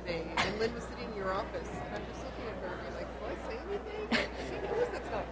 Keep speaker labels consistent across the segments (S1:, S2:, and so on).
S1: today, and Lynn was sitting in your office, and I'm just looking at her and like, do I say anything? She knows that's not.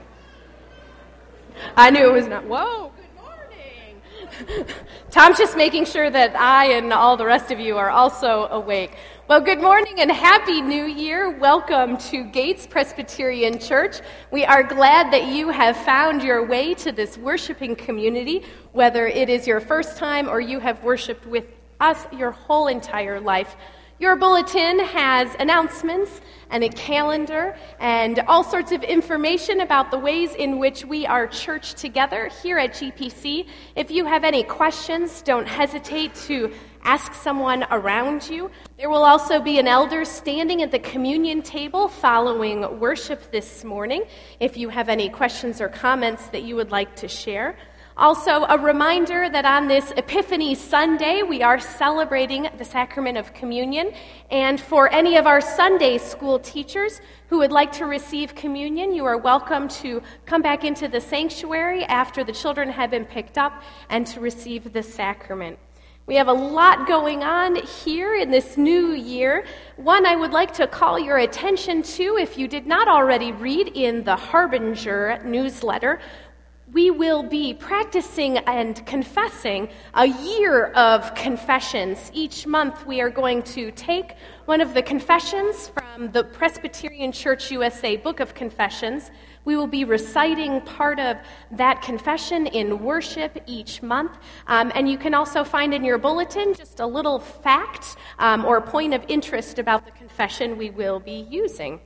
S2: I knew it was not. Whoa, good morning. Tom's just making sure that I and all the rest of you are also awake. Well, good morning and Happy New Year. Welcome to Gates Presbyterian Church. We are glad that you have found your way to this worshiping community, whether it is your first time or you have worshiped with us your whole entire life. Your bulletin has announcements and a calendar and all sorts of information about the ways in which we are church together here at GPC. If you have any questions, don't hesitate to ask someone around you. There will also be an elder standing at the communion table following worship this morning if you have any questions or comments that you would like to share. Also, a reminder that on this Epiphany Sunday, we are celebrating the Sacrament of Communion. And for any of our Sunday school teachers who would like to receive communion, you are welcome to come back into the sanctuary after the children have been picked up and to receive the sacrament. We have a lot going on here in this new year. One I would like to call your attention to, if you did not already read in the Harbinger newsletter, we will be practicing and confessing a year of confessions. Each month we are going to take one of the confessions from the Presbyterian Church USA Book of Confessions. We will be reciting part of that confession in worship each month. And you can also find in your bulletin just a little fact or point of interest about the confession we will be using.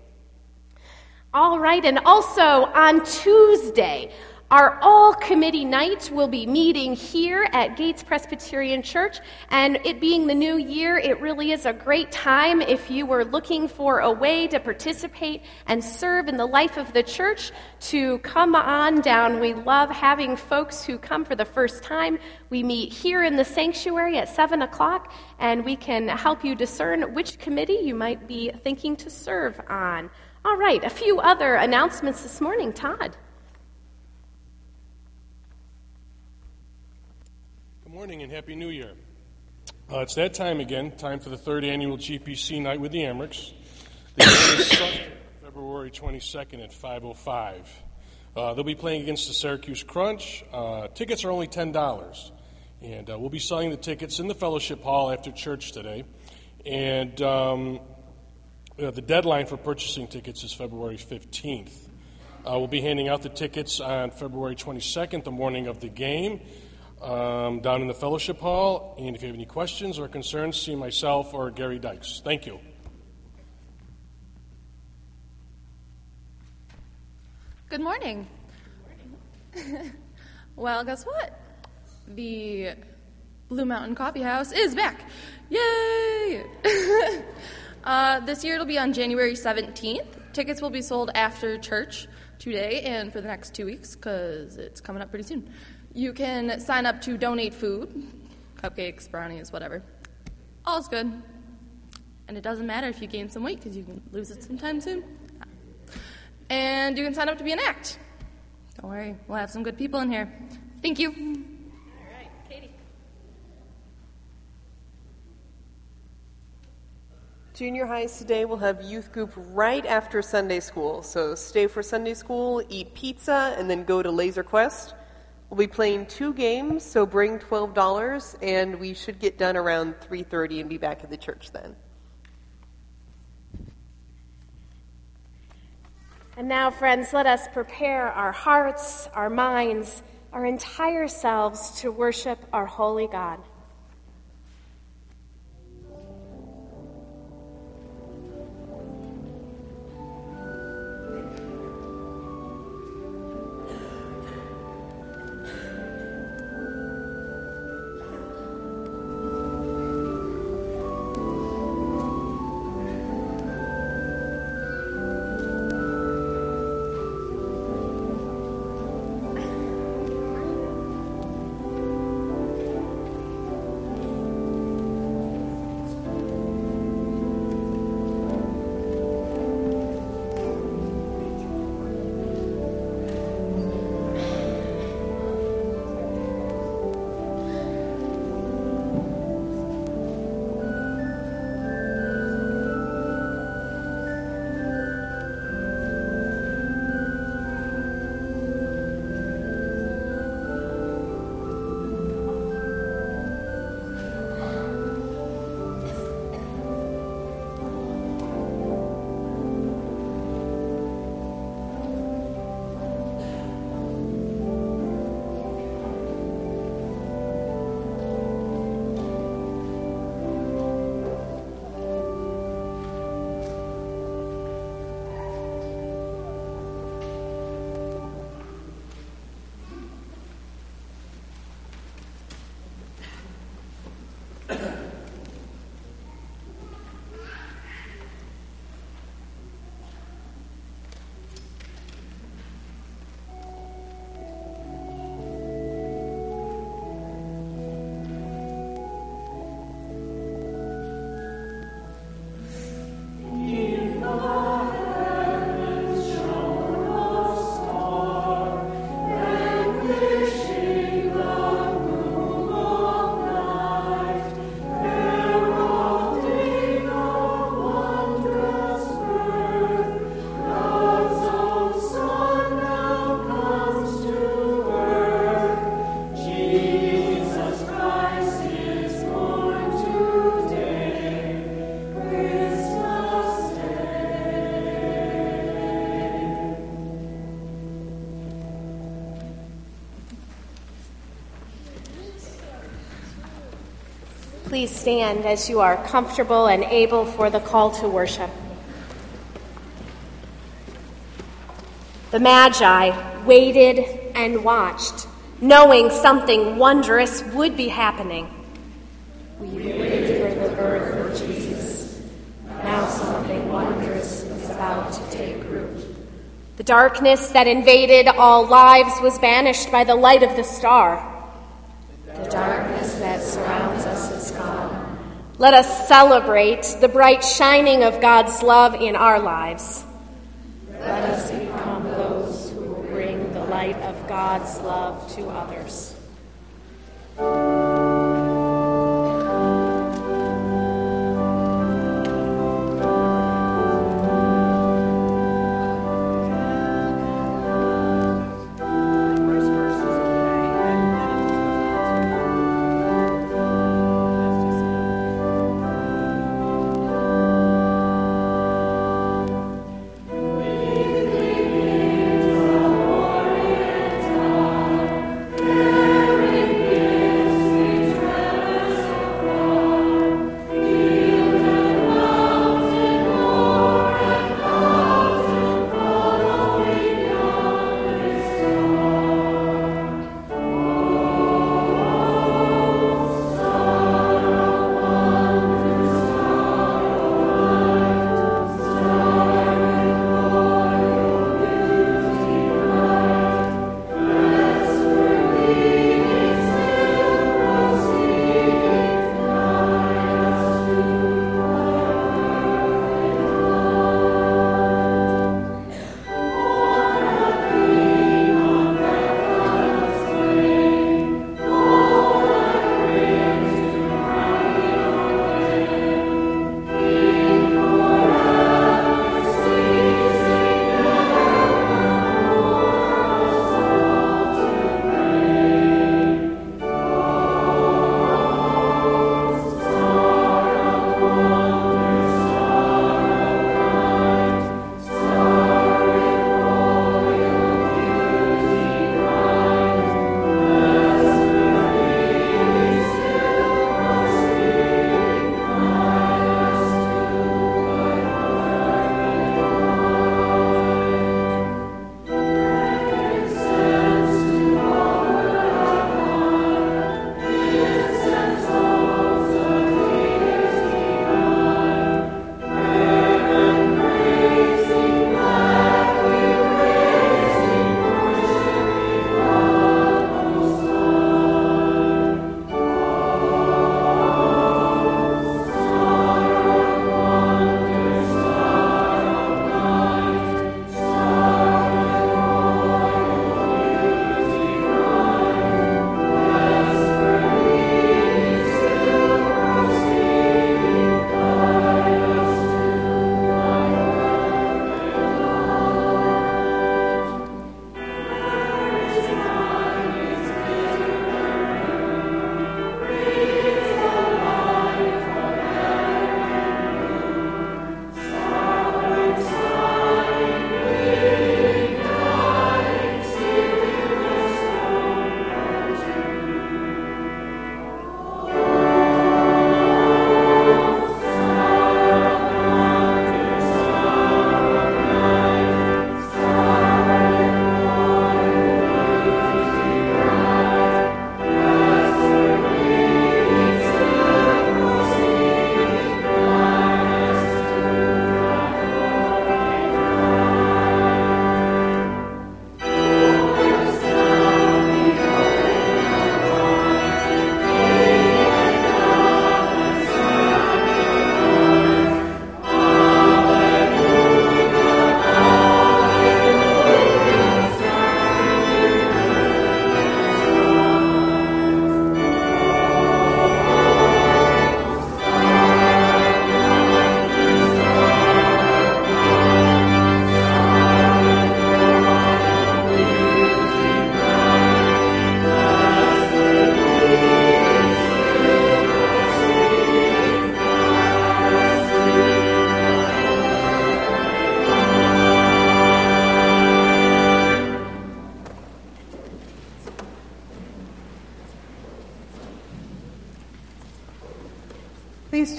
S2: All right, and also on Tuesday, our all-committee night will be meeting here at Gates Presbyterian Church, and it being the new year, it really is a great time if you were looking for a way to participate and serve in the life of the church to come on down. We love having folks who come for the first time. We meet here in the sanctuary at 7 o'clock, and we can help you discern which committee you might be thinking to serve on. All right, a few other announcements this morning. Todd.
S3: Good morning and Happy New Year. It's that time again, time for the third annual GPC night with the Amherst. The event is Sunday, February 22nd at 5:05. They'll be playing against the Syracuse Crunch. Tickets are only $10, and we'll be selling the tickets in the fellowship hall after church today. And the deadline for purchasing tickets is February 15th. We'll be handing out the tickets on February 22nd, the morning of the game, down in the fellowship hall. And if you have any questions or concerns, see myself or Gary Dykes. Thank you.
S4: Good morning. Well, guess what? The Blue Mountain Coffee House is back. Yay! This year it'll be on January 17th. Tickets will be sold after church today and for the next 2 weeks because it's coming up pretty soon. You can sign up to donate food, cupcakes, brownies, whatever. All's good. And it doesn't matter if you gain some weight because you can lose it sometime soon. And you can sign up to be an act. Don't worry, we'll have some good people in here. Thank you.
S2: All right, Katie.
S1: Junior highs today will have youth group right after Sunday school. So stay for Sunday school, eat pizza, and then go to Laser Quest. We'll be playing 2 games, so bring $12, and we should get done around 3:30 and be back at the church then.
S2: And now, friends, let us prepare our hearts, our minds, our entire selves to worship our holy God. please stand as you are comfortable and able for the call to worship. The Magi waited and watched, knowing something wondrous would be happening. We waited for the birth of Jesus. Now something wondrous is about to take root. The darkness that invaded all lives was banished by the light of the star. The darkness that surrounds us is gone. Let us celebrate the bright shining of God's love in our lives. Let us become those who will bring the light of God's love to others.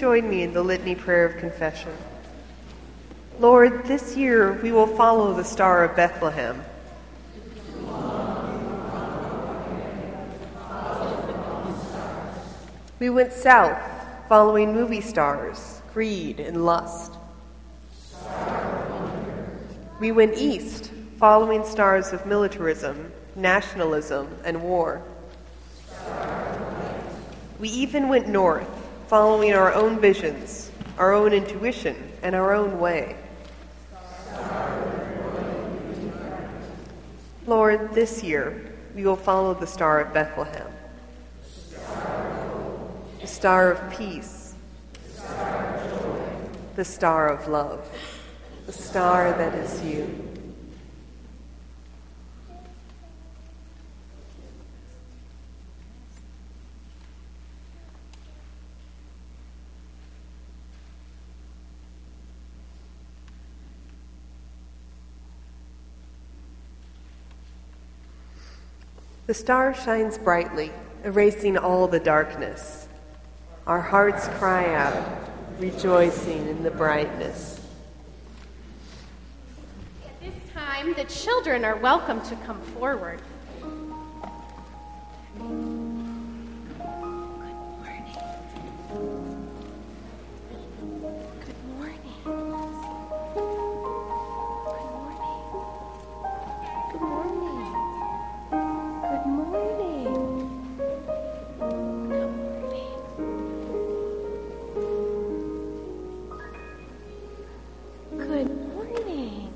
S1: join me in the litany prayer of confession. Lord, this year we will follow the Star of Bethlehem. We went south, following movie stars, greed, and lust. We went east, following stars of militarism, nationalism, and war. We even went north, following our own visions, our own intuition, and our own way. Lord, this year we will follow the Star of Bethlehem. The star of peace, the star of love, the star that is you. The star shines brightly, erasing all the darkness. Our hearts cry out, rejoicing in the brightness.
S2: At this time, the children are welcome to come forward. Good morning. Good morning. Good morning. Good morning. Good morning. Good morning.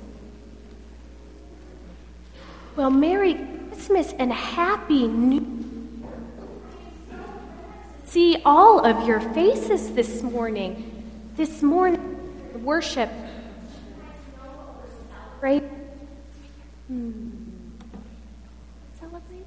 S2: Well, Merry Christmas and Happy New Year. See all of your faces this morning. This morning, worship. Right? Celebrating?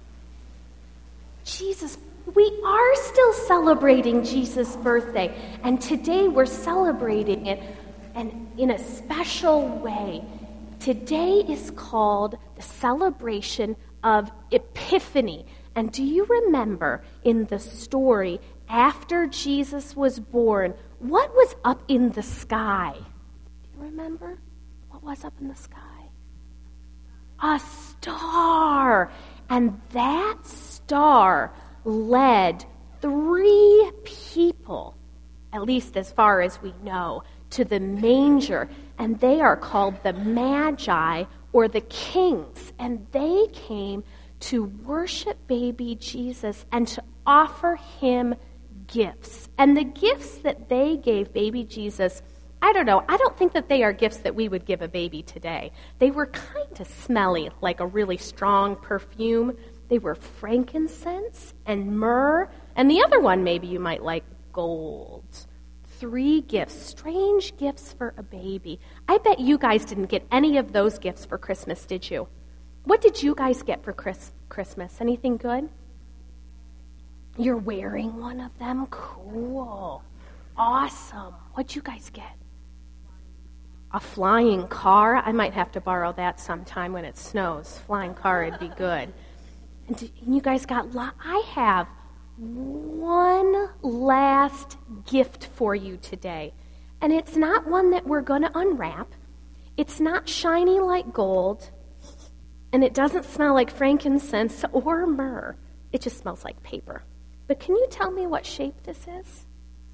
S2: Jesus. We are still celebrating Jesus' birthday. And today we're celebrating it and in a special way. Today is called the celebration of Epiphany. And do you remember in the story, after Jesus was born, what was up in the sky? Do you remember what was up in the sky? A star. And that star led 3 people, at least as far as we know, to the manger, and they are called the Magi, or the kings, and they came to worship baby Jesus and to offer him gifts. And the gifts that they gave baby Jesus, I don't think that they are gifts that we would give a baby today. They were kind of smelly, like a really strong perfume. They were frankincense and myrrh, and the other one maybe you might like, gold. 3 gifts, strange gifts for a baby. I bet you guys didn't get any of those gifts for Christmas, did you? What did you guys get for Christmas? Anything good? You're wearing one of them? Cool. Awesome. What'd you guys get? A flying car? I might have to borrow that sometime when it snows. Flying car would be good. And you guys got, I have one last gift for you today. And it's not one that we're going to unwrap. It's not shiny like gold. And it doesn't smell like frankincense or myrrh. It just smells like paper. But can you tell me what shape this is?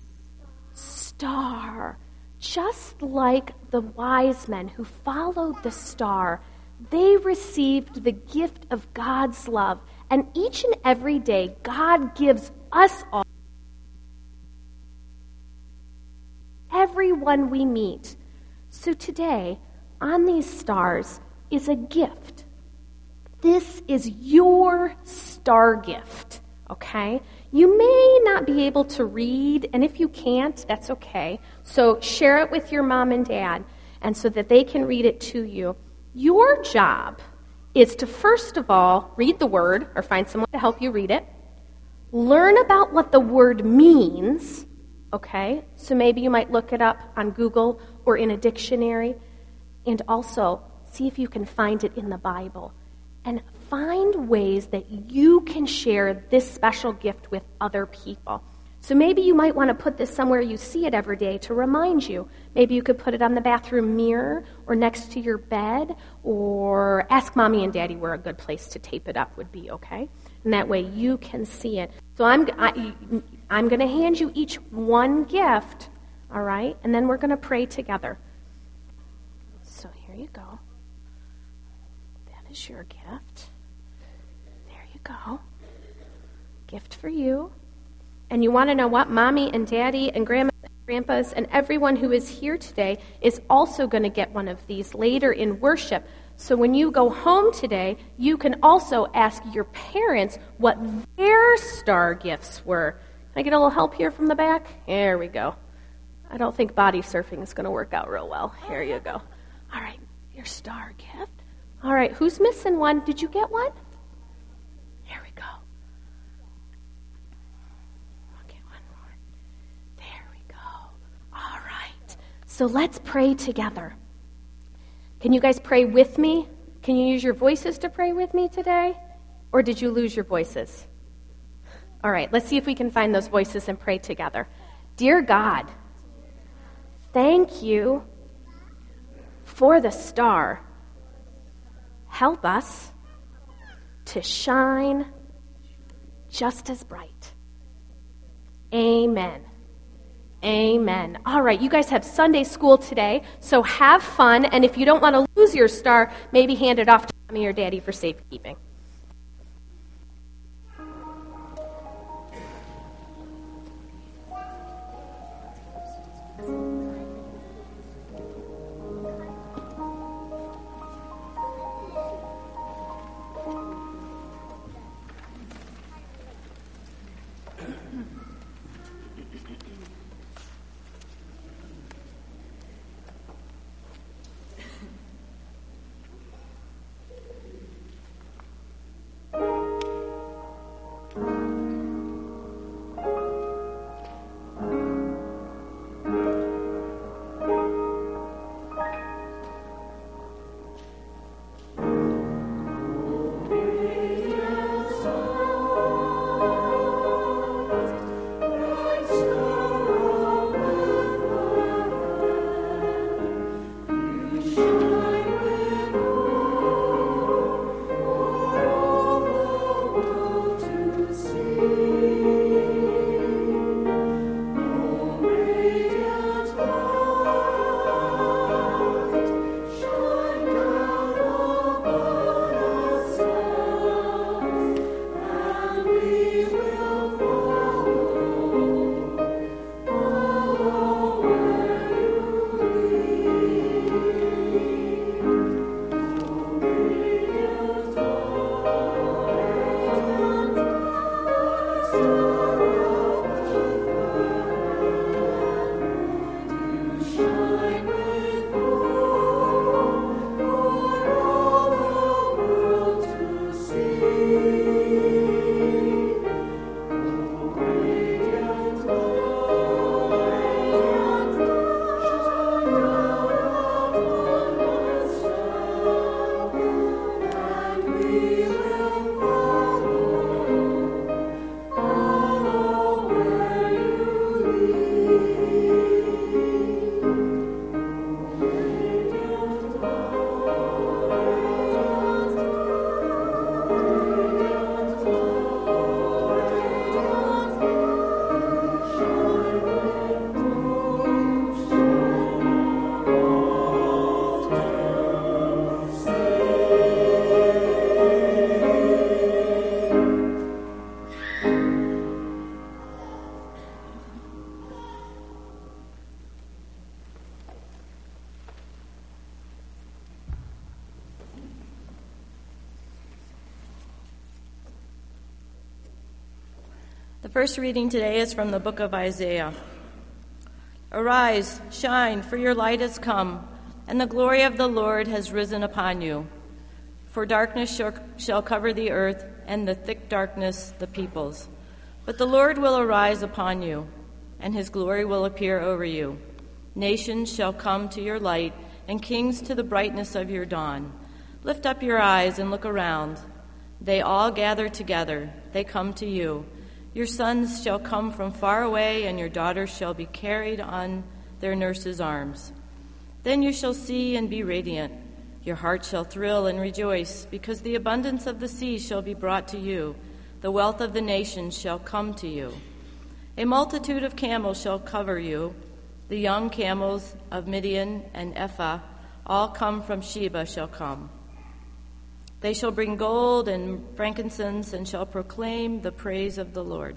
S2: Star. Just like the wise men who followed the star, they received the gift of God's love. And each and every day, God gives us all, everyone we meet. So today, on these stars, is a gift. This is your star gift, okay? You may not be able to read, and if you can't, that's okay. So share it with your mom and dad, and so that they can read it to you. Your job is to, first of all, read the word, or find someone to help you read it. Learn about what the word means, okay? So maybe you might look it up on Google or in a dictionary. And also, see if you can find it in the Bible. And find ways that you can share this special gift with other people. So maybe you might want to put this somewhere you see it every day to remind you. Maybe you could put it on the bathroom mirror or next to your bed, or ask Mommy and Daddy where a good place to tape it up would be, okay? And that way you can see it. So I'm going to hand you each one gift, all right? And then we're going to pray together. So here you go. That is your gift. There you go. Gift for you. And you want to know what? Mommy and Daddy and Grandpas and everyone who is here today is also going to get one of these later in worship. So when you go home today, you can also ask your parents what their star gifts were. Can I get a little help here from the back? There we go. I don't think body surfing is going to work out real well. Here you go. All right, your star gift. All right, who's missing one? Did you get one? Here we go. I'll get one more. There we go. All right. So let's pray together. Can you guys pray with me? Can you use your voices to pray with me today? Or did you lose your voices? All right, let's see if we can find those voices and pray together. Dear God, thank you for the star. Help us to shine just as bright. Amen. Amen. All right, you guys have Sunday school today, so have fun. And if you don't want to lose your star, maybe hand it off to Mommy or Daddy for safekeeping.
S5: The first reading today is from the book of Isaiah. Arise, shine, for your light has come, and the glory of the Lord has risen upon you. For darkness shall cover the earth, and the thick darkness the peoples. But the Lord will arise upon you, and his glory will appear over you. Nations shall come to your light, and kings to the brightness of your dawn. Lift up your eyes and look around. They all gather together. They come to you. Your sons shall come from far away, and your daughters shall be carried on their nurses' arms. Then you shall see and be radiant. Your heart shall thrill and rejoice, because the abundance of the sea shall be brought to you. The wealth of the nations shall come to you. A multitude of camels shall cover you. The young camels of Midian and Ephah, all come from Sheba, shall come. They shall bring gold and frankincense and shall proclaim the praise of the Lord.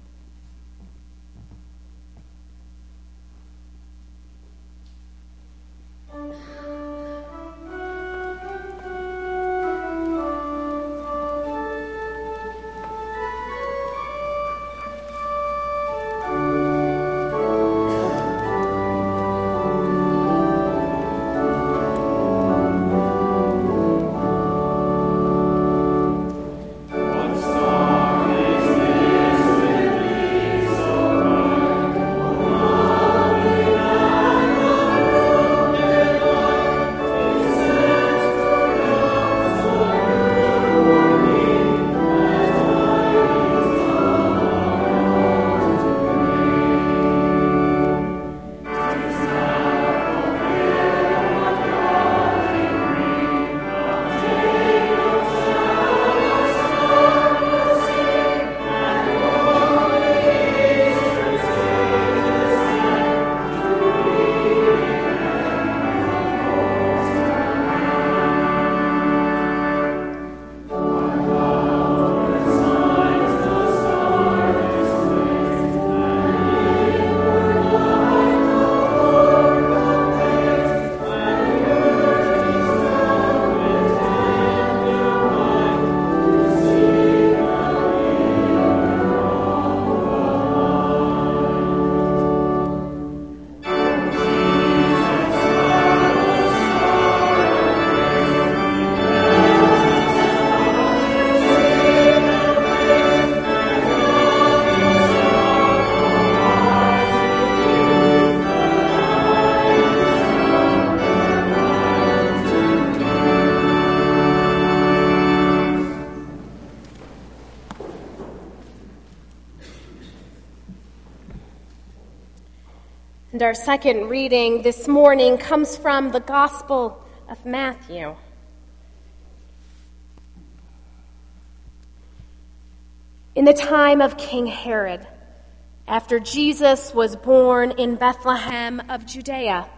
S2: And our second reading this morning comes from the Gospel of Matthew. In the time of King Herod, after Jesus was born in Bethlehem of Judea,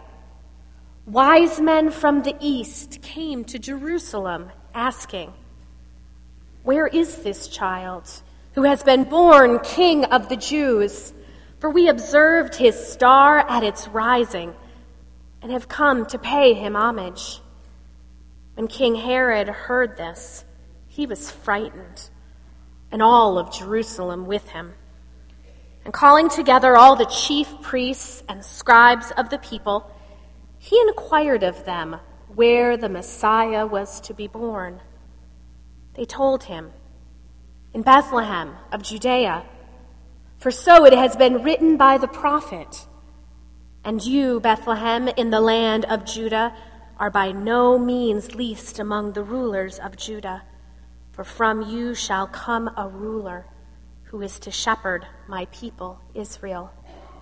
S2: wise men from the east came to Jerusalem asking, "Where is this child who has been born King of the Jews? For we observed his star at its rising and have come to pay him homage." When King Herod heard this, he was frightened, and all of Jerusalem with him. And calling together all the chief priests and scribes of the people, he inquired of them where the Messiah was to be born. They told him, "In Bethlehem of Judea, for so it has been written by the prophet, and you, Bethlehem, in the land of Judah, are by no means least among the rulers of Judah, for from you shall come a ruler who is to shepherd my people Israel."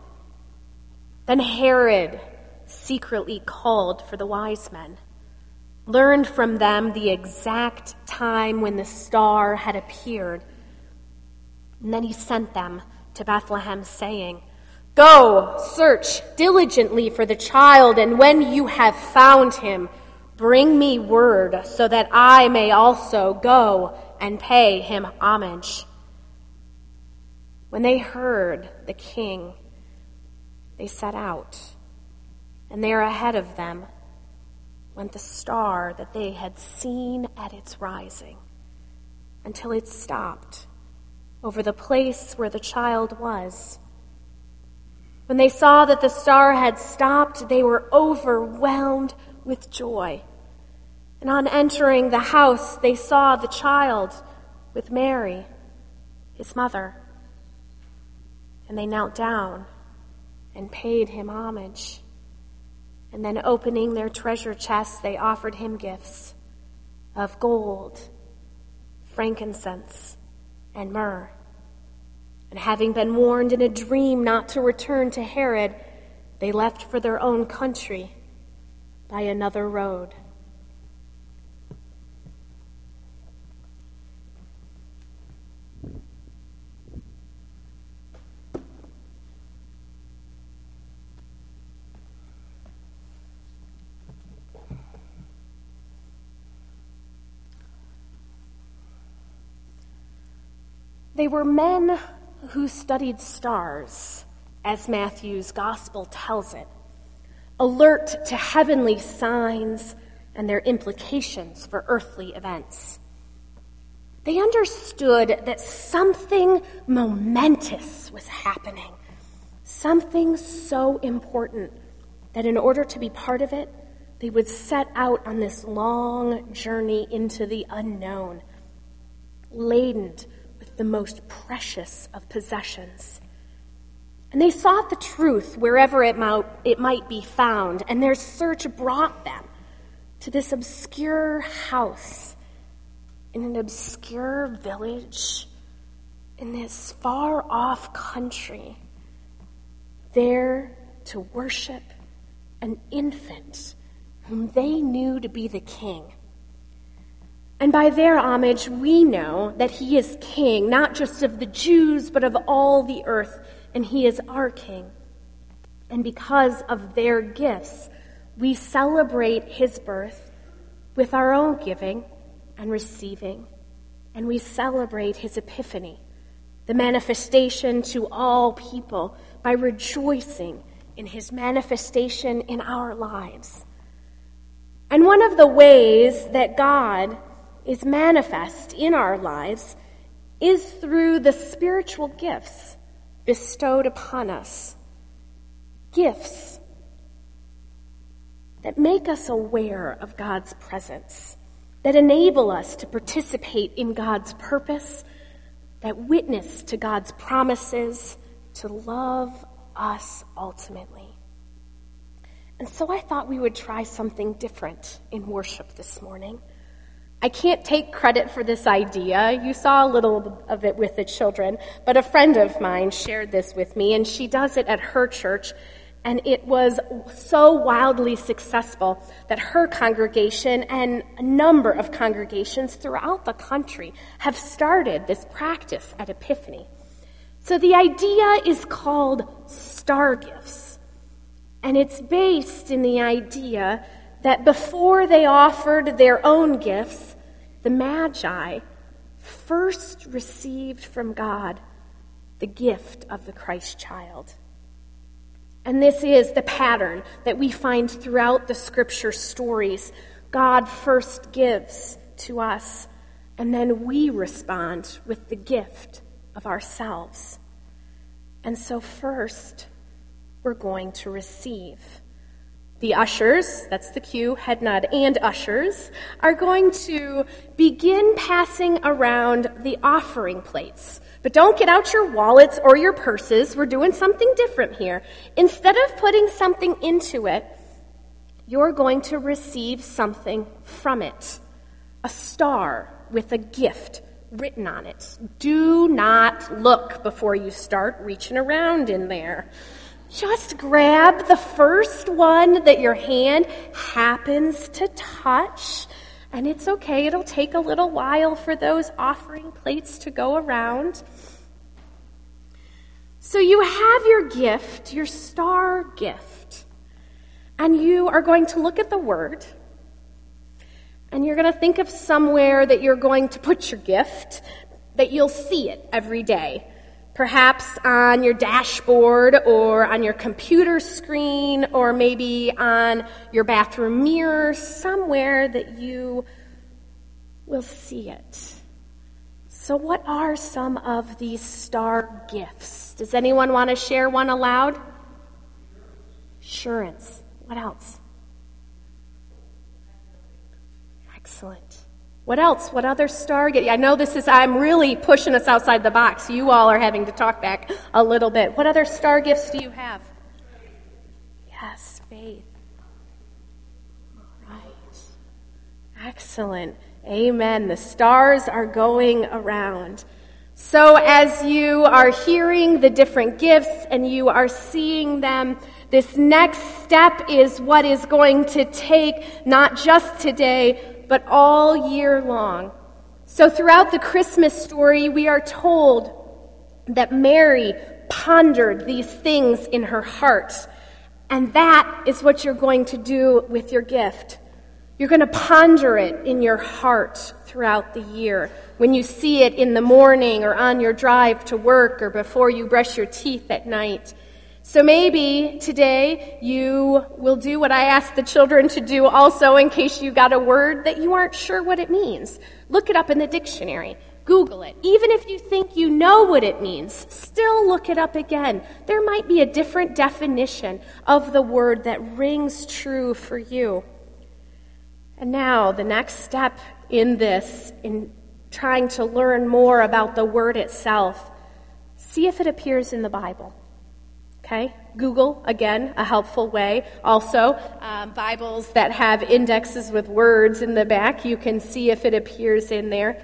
S2: Then Herod secretly called for the wise men, learned from them the exact time when the star had appeared, and then he sent them to Bethlehem, saying, "Go, search diligently for the child, and when you have found him, bring me word so that I may also go and pay him homage." When they heard the king, they set out, and there ahead of them went the star that they had seen at its rising, until it stopped over the place where the child was. When they saw that the star had stopped, they were overwhelmed with joy. And on entering the house, they saw the child with Mary, his mother. And they knelt down and paid him homage. And then opening their treasure chests, they offered him gifts of gold, frankincense, and myrrh. And having been warned in a dream not to return to Herod, they left for their own country by another road. They were men who studied stars, as Matthew's gospel tells it, alert to heavenly signs and their implications for earthly events. They understood that something momentous was happening, something so important that in order to be part of it, they would set out on this long journey into the unknown, laden with the most precious of possessions. And they sought the truth wherever it might be found, and their search brought them to this obscure house in an obscure village in this far-off country, there to worship an infant whom they knew to be the king. And by their homage, we know that he is king, not just of the Jews, but of all the earth, and he is our king. And because of their gifts, we celebrate his birth with our own giving and receiving, and we celebrate his epiphany, the manifestation to all people, by rejoicing in his manifestation in our lives. And one of the ways that God is manifest in our lives is through the spiritual gifts bestowed upon us. Gifts that make us aware of God's presence, that enable us to participate in God's purpose, that witness to God's promises, to love us ultimately. And so I thought we would try something different in worship this morning. I can't take credit for this idea. You saw a little of it with the children, but a friend of mine shared this with me, and she does it at her church, and it was so wildly successful that her congregation and a number of congregations throughout the country have started this practice at Epiphany. So the idea is called star gifts, and it's based in the idea that before they offered their own gifts, the Magi first received from God the gift of the Christ child. And this is the pattern that we find throughout the scripture stories. God first gives to us, and then we respond with the gift of ourselves. And so first, we're going to receive. The ushers, that's the cue, head nod, and ushers, are going to begin passing around the offering plates. But don't get out your wallets or your purses. We're doing something different here. Instead of putting something into it, you're going to receive something from it. A star with a gift written on it. Do not look before you start reaching around in there. Just grab the first one that your hand happens to touch, and it's okay. It'll take a little while for those offering plates to go around. So you have your gift, your star gift, and you are going to look at the word, and you're going to think of somewhere that you're going to put your gift, that you'll see it every day. Perhaps on your dashboard or on your computer screen or maybe on your bathroom mirror, somewhere that you will see it. So what are some of these star gifts? Does anyone want to share one aloud? Assurance. What else? Excellent. What else? What other star? I know I'm really pushing us outside the box. You all are having to talk back a little bit. What other star gifts do you have? Yes, faith. All right. Excellent. Amen. The stars are going around. So as you are hearing the different gifts and you are seeing them, this next step is what is going to take not just today, but all year long. So throughout the Christmas story, we are told that Mary pondered these things in her heart. And that is what you're going to do with your gift. You're going to ponder it in your heart throughout the year. When you see it in the morning or on your drive to work or before you brush your teeth at night. So maybe today you will do what I asked the children to do also in case you got a word that you aren't sure what it means. Look it up in the dictionary. Google it. Even if you think you know what it means, still look it up again. There might be a different definition of the word that rings true for you. And now, the next step in this, in trying to learn more about the word itself, see if it appears in the Bible. Okay? Google, again, a helpful way. Also, Bibles that have indexes with words in the back, you can see if it appears in there.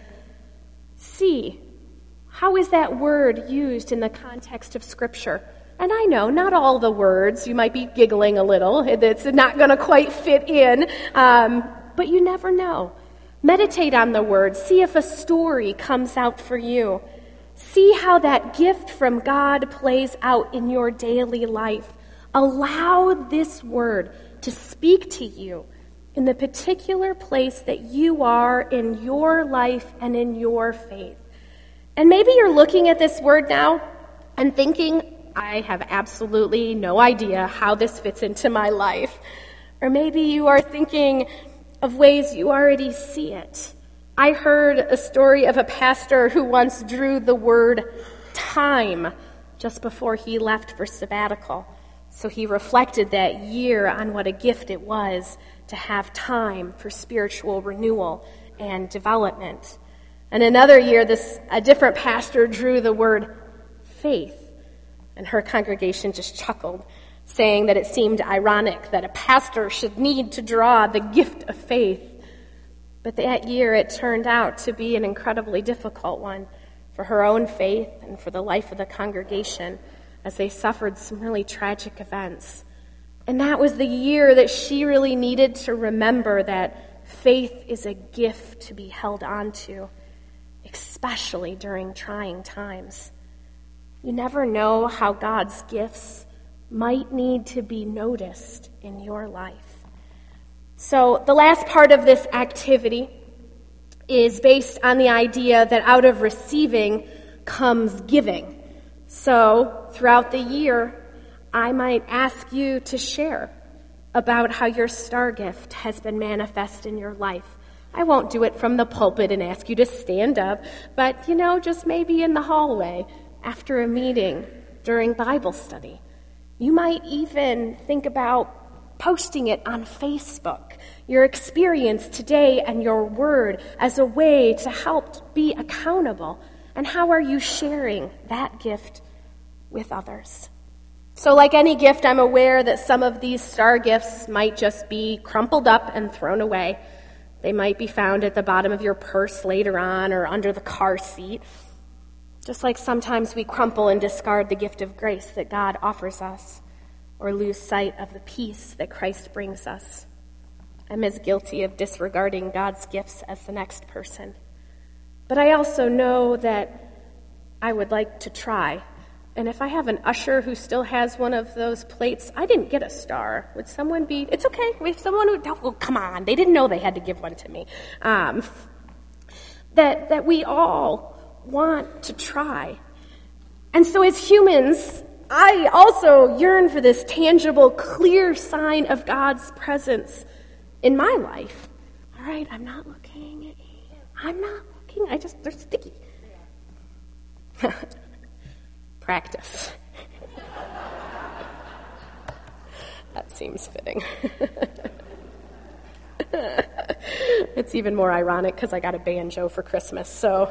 S2: See, how is that word used in the context of Scripture? And I know, not all the words, you might be giggling a little, it's not going to quite fit in, but you never know. Meditate on the word, see if a story comes out for you. See how that gift from God plays out in your daily life. Allow this word to speak to you in the particular place that you are in your life and in your faith. And maybe you're looking at this word now and thinking, I have absolutely no idea how this fits into my life. Or maybe you are thinking of ways you already see it. I heard a story of a pastor who once drew the word time just before he left for sabbatical. So he reflected that year on what a gift it was to have time for spiritual renewal and development. And another year, a different pastor drew the word faith, and her congregation just chuckled, saying that it seemed ironic that a pastor should need to draw the gift of faith. But that year, it turned out to be an incredibly difficult one for her own faith and for the life of the congregation as they suffered some really tragic events. And that was the year that she really needed to remember that faith is a gift to be held on to, especially during trying times. You never know how God's gifts might need to be noticed in your life. So the last part of this activity is based on the idea that out of receiving comes giving. So throughout the year, I might ask you to share about how your star gift has been manifest in your life. I won't do it from the pulpit and ask you to stand up, but, just maybe in the hallway after a meeting during Bible study. You might even think about posting it on Facebook, your experience today and your word as a way to help be accountable. And how are you sharing that gift with others? So like any gift, I'm aware that some of these star gifts might just be crumpled up and thrown away. They might be found at the bottom of your purse later on or under the car seat. Just like sometimes we crumple and discard the gift of grace that God offers us or lose sight of the peace that Christ brings us. I'm as guilty of disregarding God's gifts as the next person. But I also know that I would like to try. And if I have an usher who still has one of those plates, I didn't get a star. Would someone be, it's okay. If someone would, oh, come on, they didn't know they had to give one to me. That we all want to try. And so as humans, I also yearn for this tangible, clear sign of God's presence in my life. All right, I'm not looking at you. I'm not looking. They're sticky. Practice. That seems fitting. It's even more ironic because I got a banjo for Christmas, so.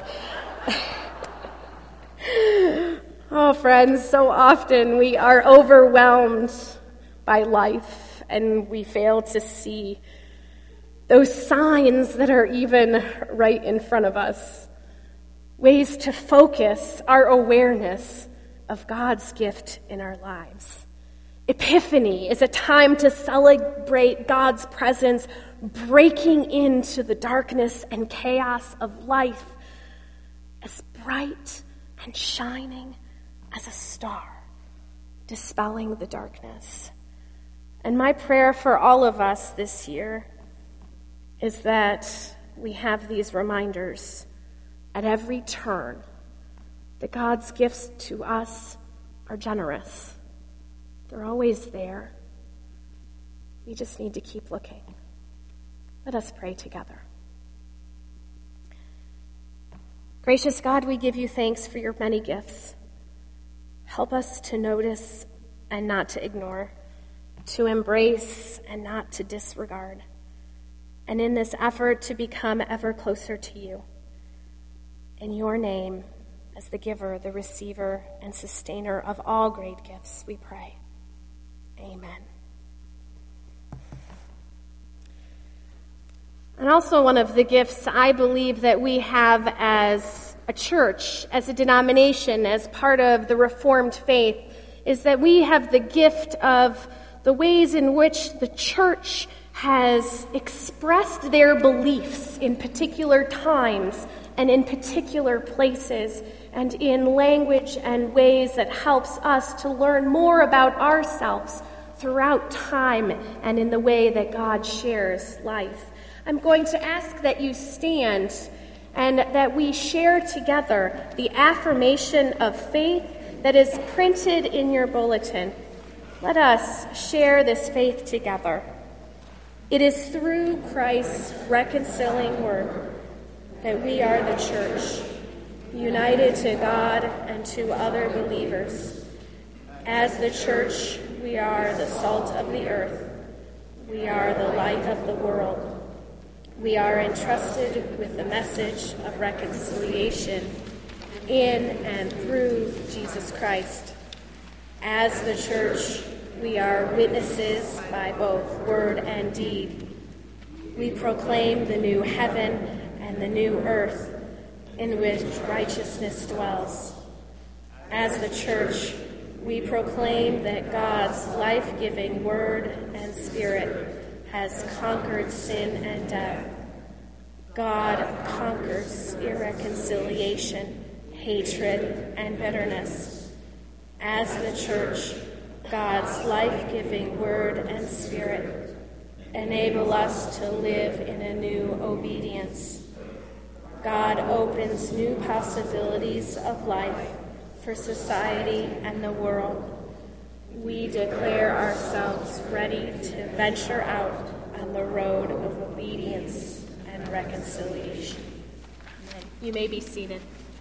S2: Oh, friends, so often we are overwhelmed by life and we fail to see those signs that are even right in front of us. ways to focus our awareness of God's gift in our lives. Epiphany is a time to celebrate God's presence breaking into the darkness and chaos of life as bright and shining as a star, dispelling the darkness. And my prayer for all of us this year is that we have these reminders at every turn that God's gifts to us are generous. They're always there. We just need to keep looking. Let us pray together. Gracious God, we give you thanks for your many gifts. Help us to notice and not to ignore, to embrace and not to disregard, and in this effort to become ever closer to you. In your name, as the giver, the receiver, and sustainer of all great gifts, we pray. Amen. And also one of the gifts I believe that we have as a church, as a denomination, as part of the Reformed faith, is that we have the gift of the ways in which the church has expressed their beliefs in particular times and in particular places, and in language and ways that helps us to learn more about ourselves throughout time and in the way that God shares life. I'm going to ask that you stand and that we share together the affirmation of faith that is printed in your bulletin. Let us share this faith together. It is through Christ's reconciling work that we are the church, united to God and to other believers. As the church, we are the salt of the earth. We are the light of the world. We are entrusted with the message of reconciliation in and through Jesus Christ. As the church, we are witnesses by both word and deed. We proclaim the new heaven and the new earth in which righteousness dwells. As the church, we proclaim that God's life-giving word and spirit has conquered sin and death. God conquers irreconciliation, hatred, and bitterness. As the church, God's life-giving word and spirit enable us to live in a new obedience. God opens new possibilities of life for society and the world. We declare ourselves ready to venture out on the road of obedience and reconciliation. Amen. You may be seated.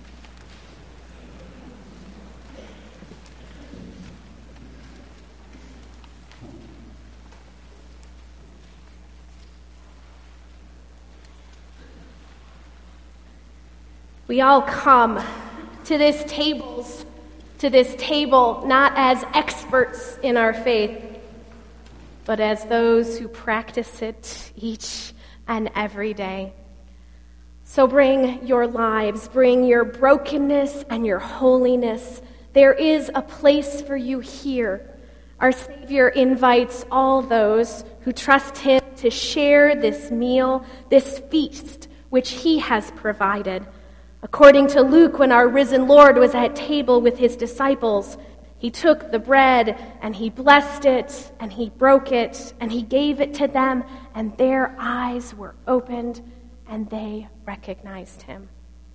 S2: We all come to this table not as experts in our faith, but as those who practice it each and every day. So bring your lives, bring your brokenness and your holiness. There is a place for you here. Our Savior invites all those who trust him to share this meal, this feast which he has provided. According to Luke, when our risen Lord was at table with his disciples, he took the bread and he blessed it and he broke it and he gave it to them, and their eyes were opened and they recognized him.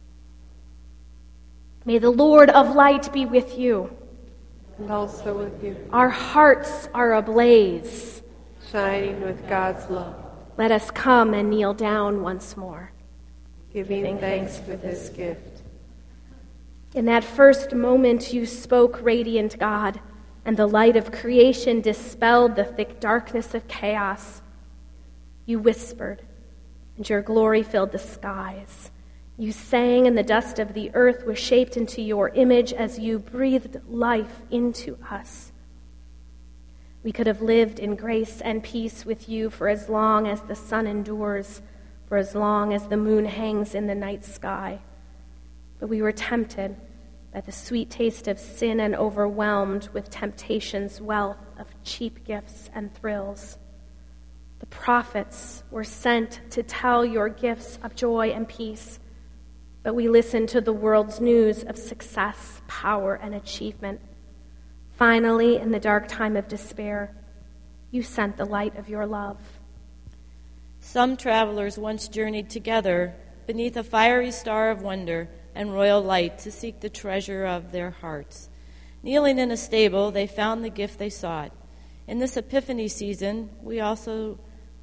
S2: May the Lord of light be with you.
S1: And also with you,
S2: Our hearts are ablaze.
S1: shining with God's love,
S2: Let us come and kneel down once more.
S1: giving thanks for this gift.
S2: In that first moment you spoke, radiant God, and the light of creation dispelled the thick darkness of chaos. You whispered, and your glory filled the skies. You sang, and the dust of the earth was shaped into your image as you breathed life into us. We could have lived in grace and peace with you for as long as the sun endures, for as long as the moon hangs in the night sky. but we were tempted by the sweet taste of sin and overwhelmed with temptation's wealth of cheap gifts and thrills. The prophets were sent to tell your gifts of joy and peace, but we listened to the world's news of success, power, and achievement. Finally, in the dark time of despair, you sent the light of your love.
S5: Some travelers once journeyed together beneath a fiery star of wonder and royal light to seek the treasure of their hearts. Kneeling in a stable, they found the gift they sought. In this Epiphany season, we also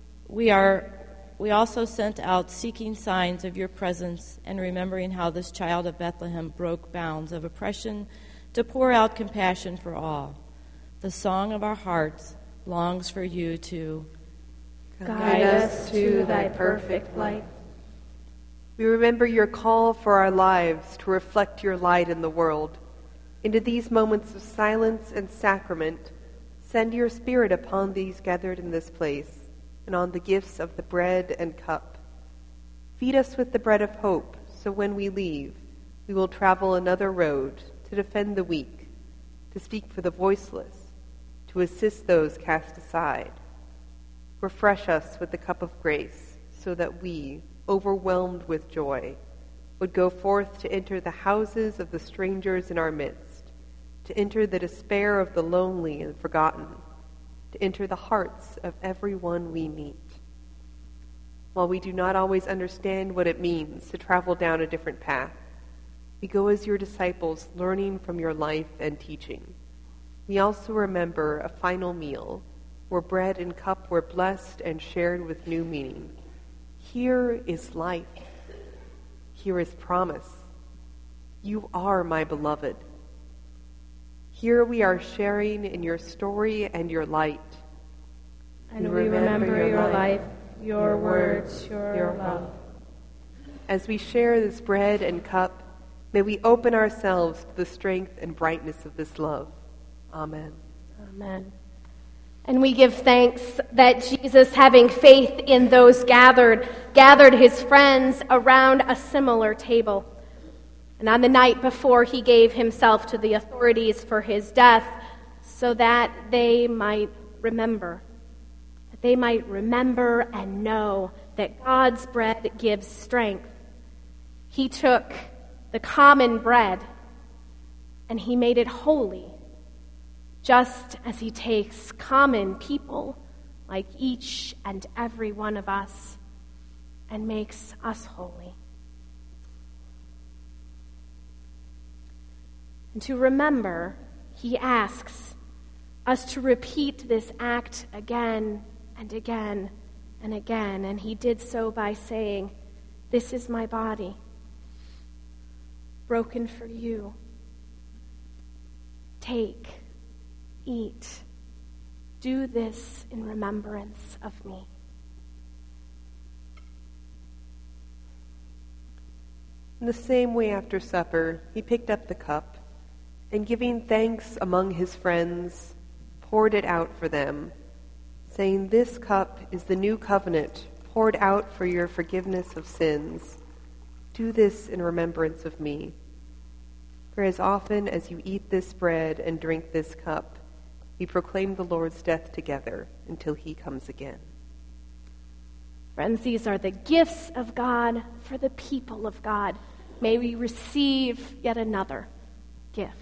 S5: sent out seeking signs of your presence and remembering how this child of Bethlehem broke bounds of oppression to pour out compassion for all. The song of our hearts longs for you to
S2: guide us to thy perfect light.
S1: We remember your call for our lives to reflect your light in the world. Into these moments of silence and sacrament, send your Spirit upon these gathered in this place, and on the gifts of the bread and cup. Feed us with the bread of hope, so when we leave, we will travel another road to defend the weak, to speak for the voiceless, to assist those cast aside. Refresh us with the cup of grace, so that we, overwhelmed with joy, would go forth to enter the houses of the strangers in our midst, to enter the despair of the lonely and forgotten, to enter the hearts of everyone we meet. While we do not always understand what it means to travel down a different path, we go as your disciples, learning from your life and teaching. We also remember a final meal where bread and cup were blessed and shared with new meaning. Here is life. Here is promise. You are my beloved. Here we are sharing in your story and your light.
S2: And we remember your life, your words, your love.
S1: As we share this bread and cup, may we open ourselves to the strength and brightness of this love. Amen.
S2: Amen. And we give thanks that Jesus, having faith in those gathered his friends around a similar table. And on the night before, he gave himself to the authorities for his death so that they might remember. That they might remember and know that God's bread gives strength. He took the common bread and he made it holy, just as he takes common people like each and every one of us and makes us holy. And to remember, he asks us to repeat this act again and again and again. And he did so by saying, "This is my body, broken for you. Take, eat, do this in remembrance of me."
S1: In the same way, after supper, he picked up the cup, and giving thanks among his friends, poured it out for them, saying, "This cup is the new covenant poured out for your forgiveness of sins. Do this in remembrance of me. For as often as you eat this bread and drink this cup, we proclaim the Lord's death together until he comes again."
S2: Friends, these are the gifts of God for the people of God. May we receive yet another gift.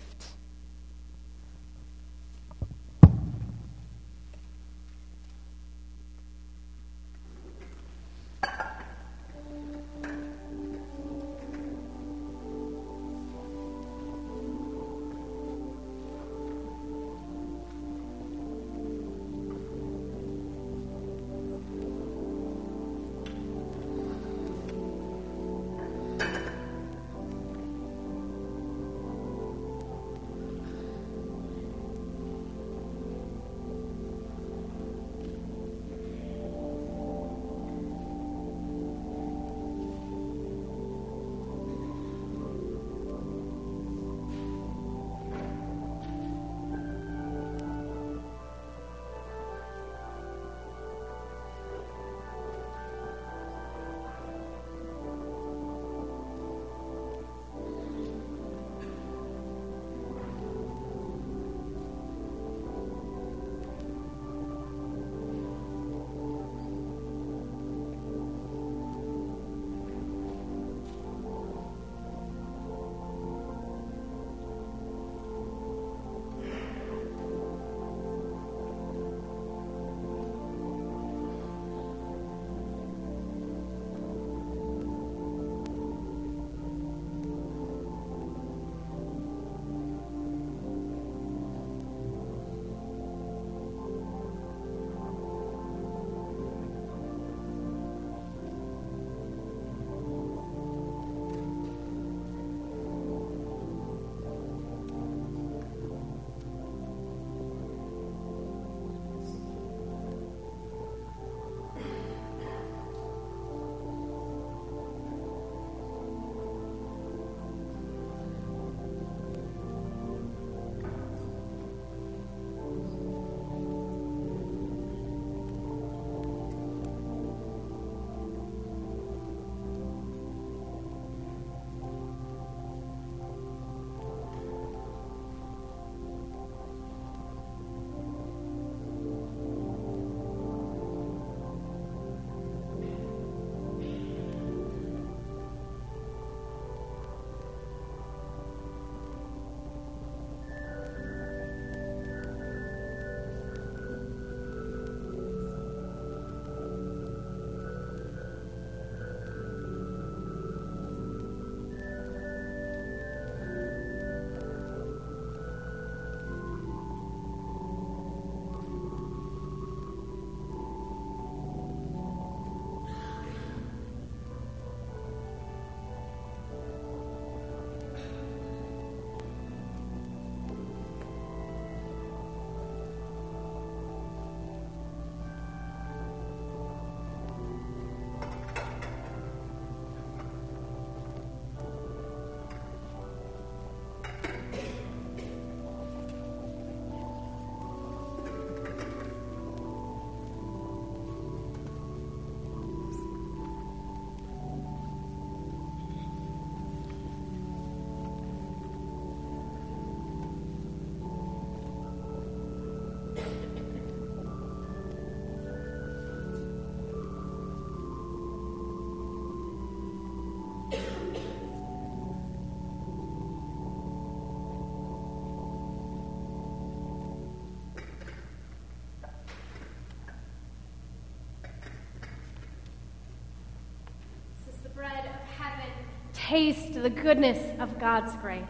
S2: taste the goodness of God's grace.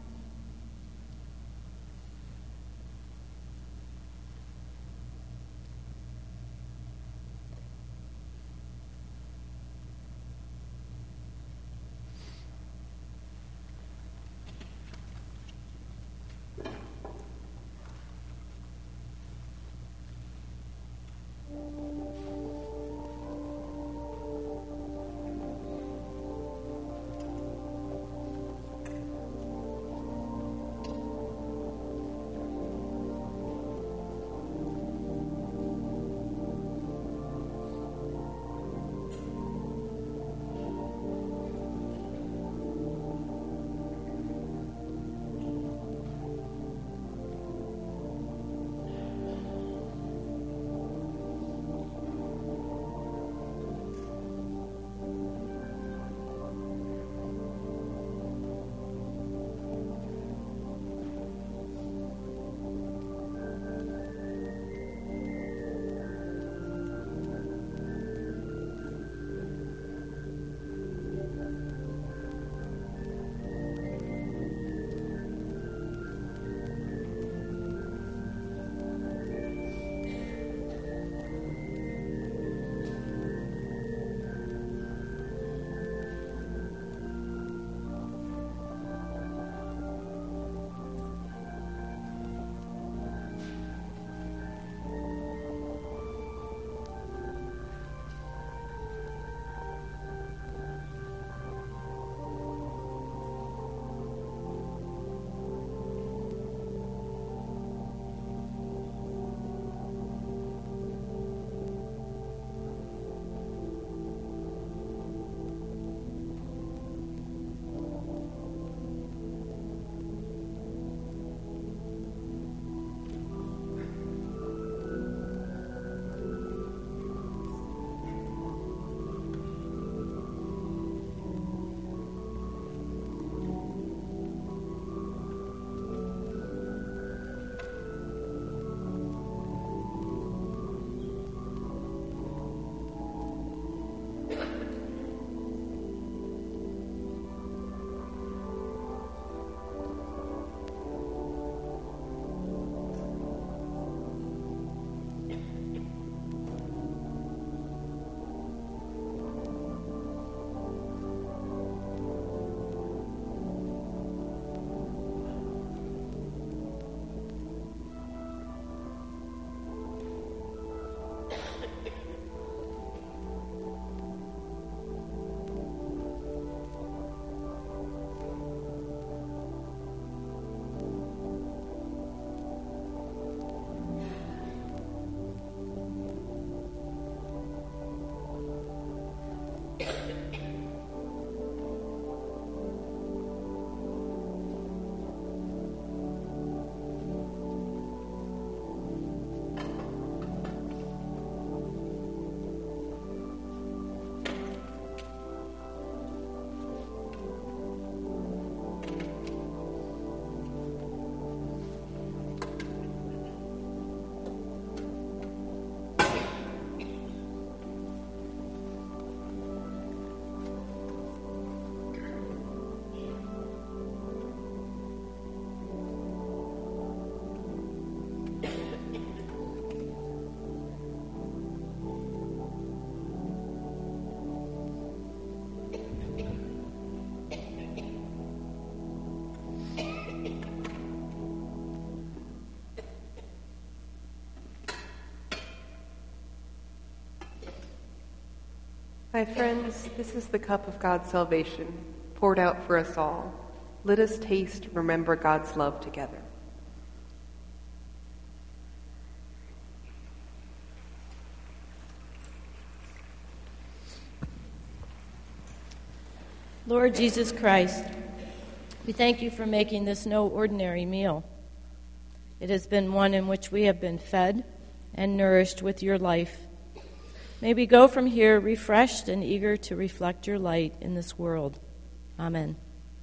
S1: My friends, this is the cup of God's salvation, poured out for us all. Let us taste and remember God's love together.
S5: Lord Jesus Christ, we thank you for making this no ordinary meal. It has been one in which we have been fed and nourished with your life. May we go from here refreshed and eager to reflect your light in this world. Amen.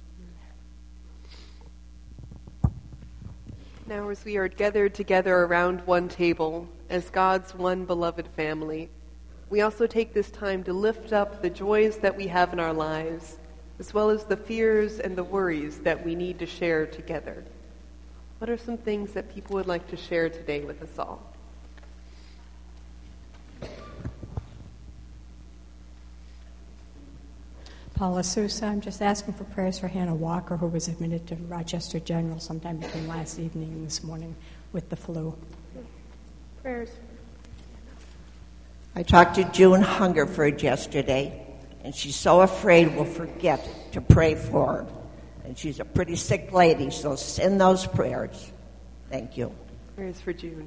S1: Now, as we are gathered together around one table as God's one beloved family, we also take this time to lift up the joys that we have in our lives, as well as the fears and the worries that we need to share together. What are some things that people would like to share today with us all?
S6: Paula Sousa, I'm just asking for prayers for Hannah Walker, who was admitted to Rochester General sometime between last evening and this morning with the flu.
S2: Prayers.
S7: I talked to June Hungerford yesterday, and she's so afraid we'll forget to pray for her. And she's a pretty sick lady, so send those prayers. Thank you.
S1: Prayers for June.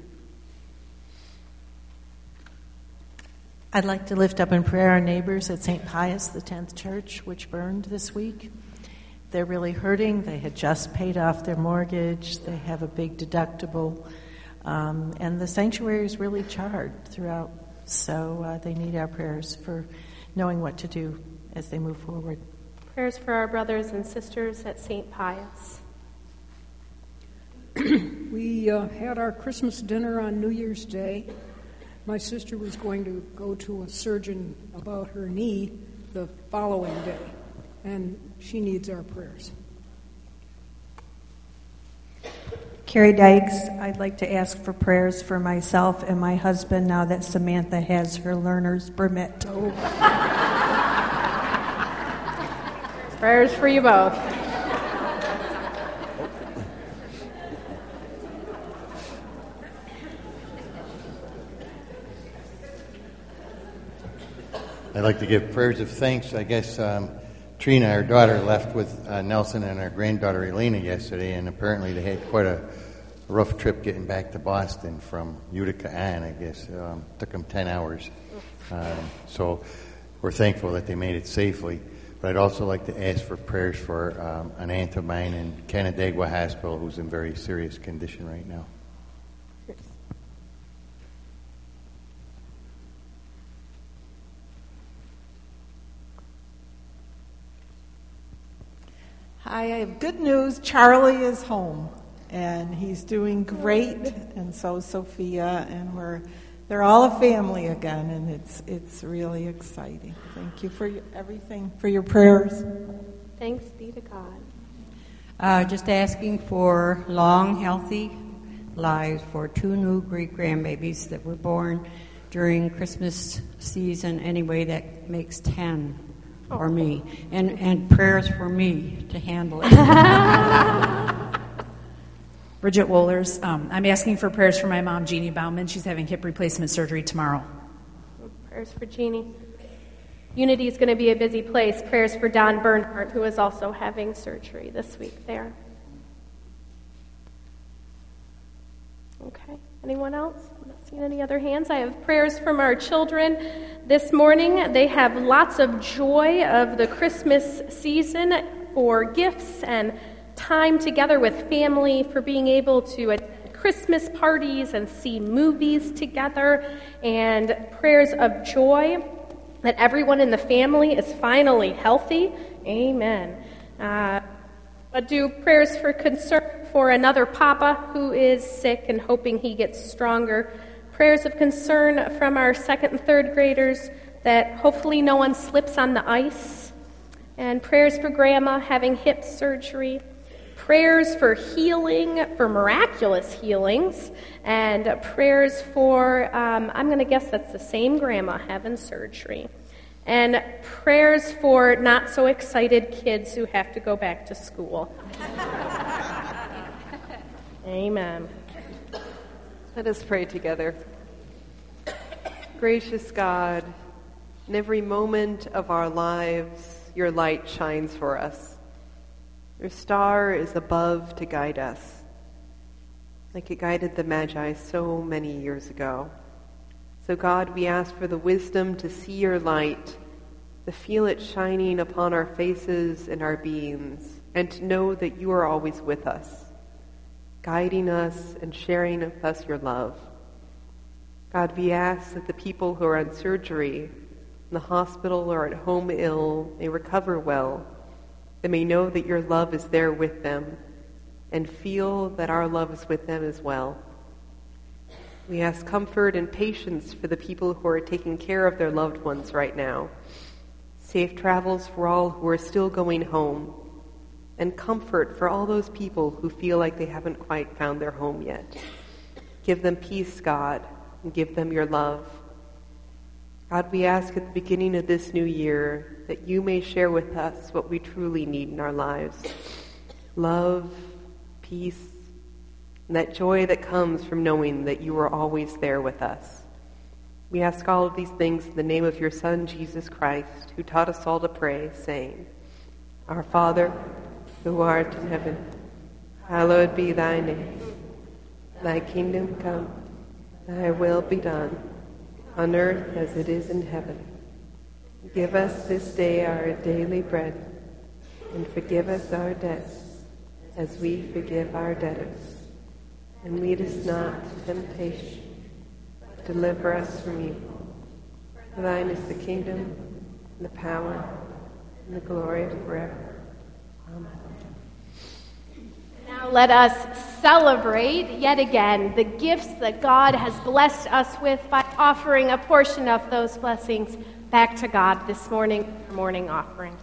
S8: I'd like to lift up in prayer our neighbors at St. Pius, the 10th Church, which burned this week. They're really hurting. They had just paid off their mortgage. They have a big deductible. And the sanctuary is really charred throughout. So they need our prayers for knowing what to do as they move forward.
S2: Prayers for our brothers and sisters at St. Pius.
S9: We had our Christmas dinner on New Year's Day. My sister was going to go to a surgeon about her knee the following day, and she needs our prayers.
S10: Carrie Dykes, I'd like to ask for prayers for myself and my husband now that Samantha has her learner's permit.
S2: Prayers for you both.
S11: I'd like to give prayers of thanks. I guess Trina, our daughter, left with Nelson and our granddaughter Elena yesterday, and apparently they had quite a rough trip getting back to Boston from Utica on, I guess. Took them 10 hours. So we're thankful that they made it safely. But I'd also like to ask for prayers for an aunt of mine in Canandaigua Hospital who's in very serious condition right now.
S12: Hi, I have good news. Charlie is home, and he's doing great, and so is Sophia, and they're all a family again, and it's really exciting. Thank you for everything, for your prayers.
S2: Thanks be to God.
S13: Just asking for long, healthy lives for 2 new great-grandbabies that were born during Christmas season. Anyway, that makes 10. For me, and prayers for me to handle it.
S14: Bridget Wohlers, I'm asking for prayers for my mom, Jeannie Bauman. She's having hip replacement surgery tomorrow.
S2: Prayers for Jeannie. Unity is going to be a busy place. Prayers for Don Bernhardt, who is also having surgery this week there. Okay. Anyone else? I'm not seeing any other hands. I have prayers from our children this morning. They have lots of joy of the Christmas season for gifts and time together with family, for being able to attend Christmas parties and see movies together, and prayers of joy that everyone in the family is finally healthy. Amen. Do prayers for concern for another Papa who is sick and hoping he gets stronger. Prayers of concern from our 2nd and 3rd graders that hopefully no one slips on the ice. And prayers for Grandma having hip surgery. Prayers for healing, for miraculous healings. And prayers for, I'm going to guess that's the same Grandma having surgery. And prayers for not so excited kids who have to go back to school. Amen.
S1: Let us pray together. Gracious God, in every moment of our lives, your light shines for us. Your star is above to guide us, like it guided the Magi so many years ago. So God, we ask for the wisdom to see your light, to feel it shining upon our faces and our beings, and to know that you are always with us, guiding us and sharing with us your love. God, we ask that the people who are on surgery, in the hospital or at home ill, may recover well. They may know that your love is there with them and feel that our love is with them as well. We ask comfort and patience for the people who are taking care of their loved ones right now. safe travels for all who are still going home, and comfort for all those people who feel like they haven't quite found their home yet. Give them peace, God, and give them your love. God, we ask at the beginning of this new year that you may share with us what we truly need in our lives. Love, peace, and that joy that comes from knowing that you are always there with us. We ask all of these things in the name of your Son, Jesus Christ, who taught us all to pray, saying, Our Father, who art in heaven, hallowed be thy name. Thy kingdom come, thy will be done, on earth as it is in heaven. Give us this day our daily bread, and forgive us our debts, as we forgive our debtors. And lead us not to temptation, but deliver us from evil. For thine is the kingdom, and the power, and the glory forever. Amen.
S2: Now let us celebrate yet again the gifts that God has blessed us with by offering a portion of those blessings back to God this morning offering.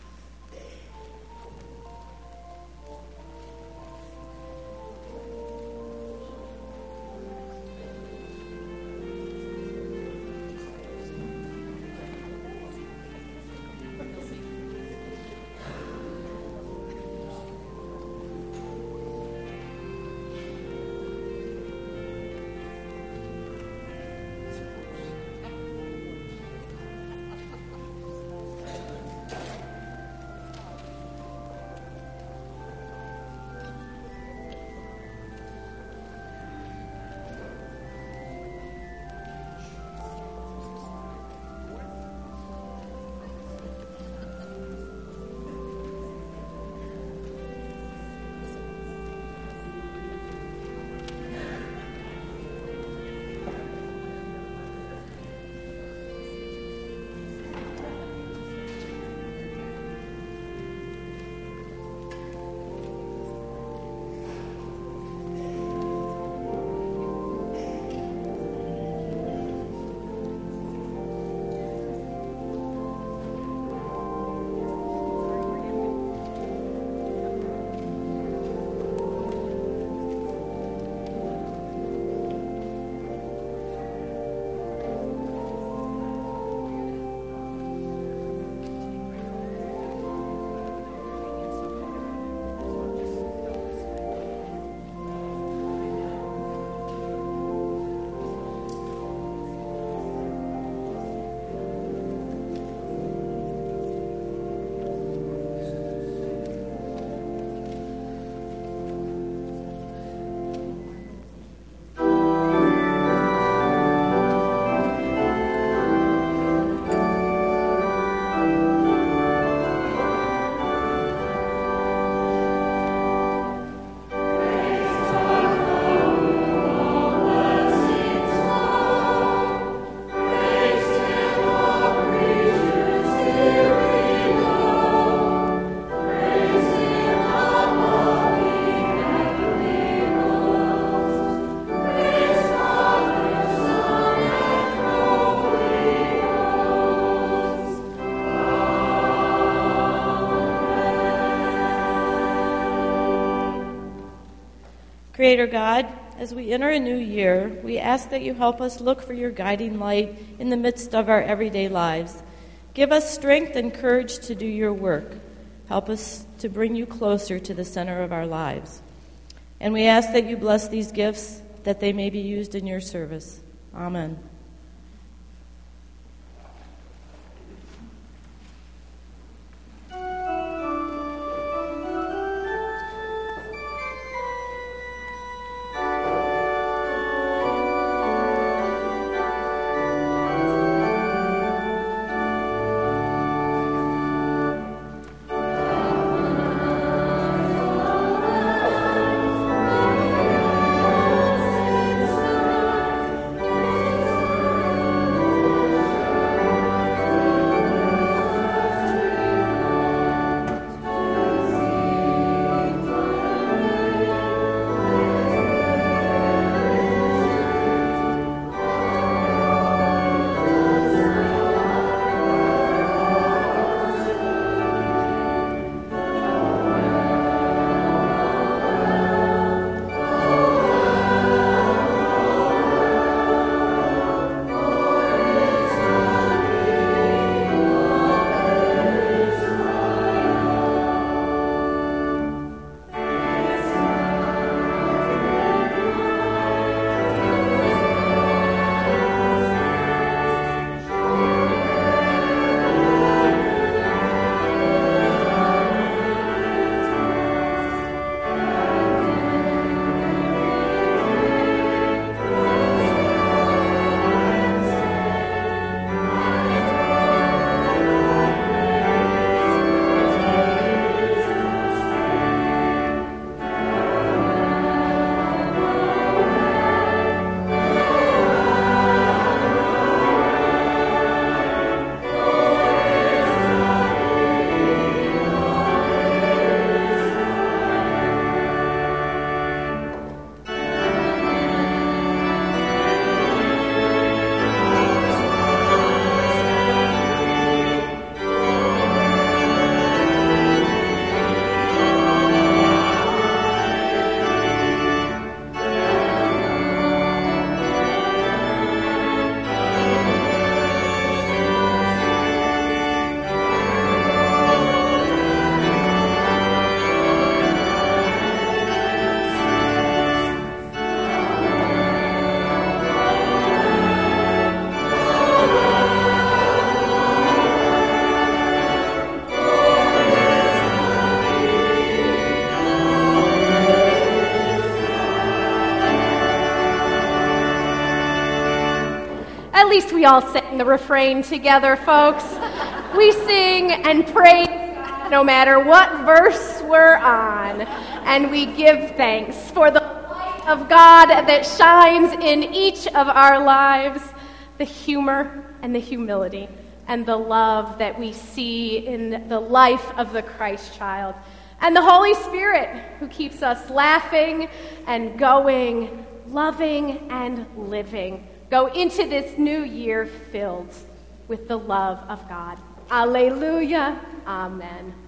S5: Creator God, as we enter a new year, we ask that you help us look for your guiding light in the midst of our everyday lives. Give us strength and courage to do your work. Help us to bring you closer to the center of our lives. And we ask that you bless these gifts, that they may be used in your service. Amen.
S15: Amen.
S2: we all sing the refrain together, folks. We sing and praise God no matter what verse we're on. And we give thanks for the light of God that shines in each of our lives, the humor and the humility and the love that we see in the life of the Christ child, and the Holy Spirit who keeps us laughing and going, loving and living. Go into this new year filled with the love of God. Alleluia. Amen.